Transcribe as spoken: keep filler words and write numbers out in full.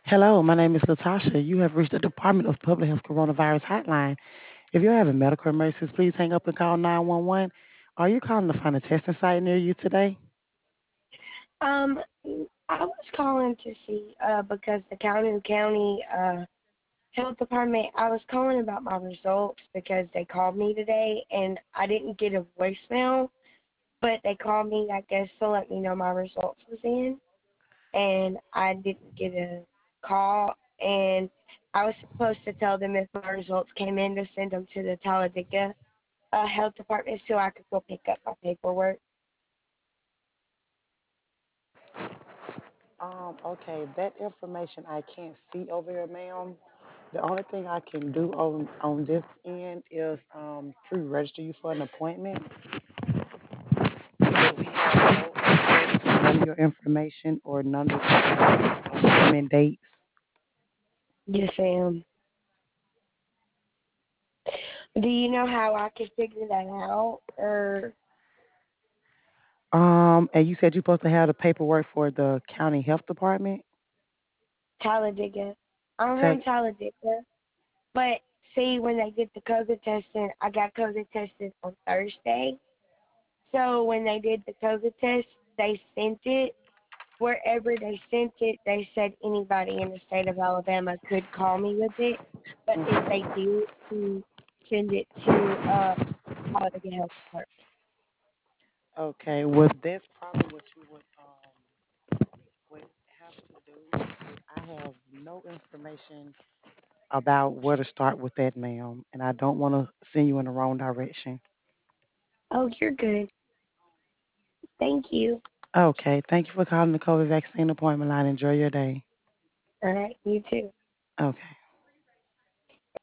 Hello, my name is Latasha. You have reached the Department of Public Health Coronavirus Hotline. If you're having medical emergencies, please hang up and call nine one one. Are you calling to find a testing site near you today? Um, I was calling to see uh because the Calhoun County uh Health Department. I was calling about my results because they called me today and I didn't get a voicemail, but they called me I guess to let me know my results was in, and I didn't get a call, and I was supposed to tell them if my results came in to send them to the Talladega uh, Health Department so I could go pick up my paperwork. Um, okay, that information I can't see over here, ma'am. The only thing I can do on on this end is um, pre-register you for an appointment. But we have no access to none of your information or none of the appointment dates. Yes, ma'am. Do you know how I could figure that out? Or Um, and you said you're supposed to have the paperwork for the county health department. Talladega? I'm Tell from Talladega. But see, when they did the COVID testing, I got COVID tested on Thursday. So when they did the COVID test, they sent it. Wherever they sent it, they said anybody in the state of Alabama could call me with it. But if they do, to send it to uh, Talladega Health Department. Okay, well, that's probably what you would um would have to do. I have no information about where to start with that, ma'am, and I don't want to send you in the wrong direction. Oh, you're good. Thank you. Okay, thank you for calling the COVID vaccine appointment line. Enjoy your day. All right, you too. Okay.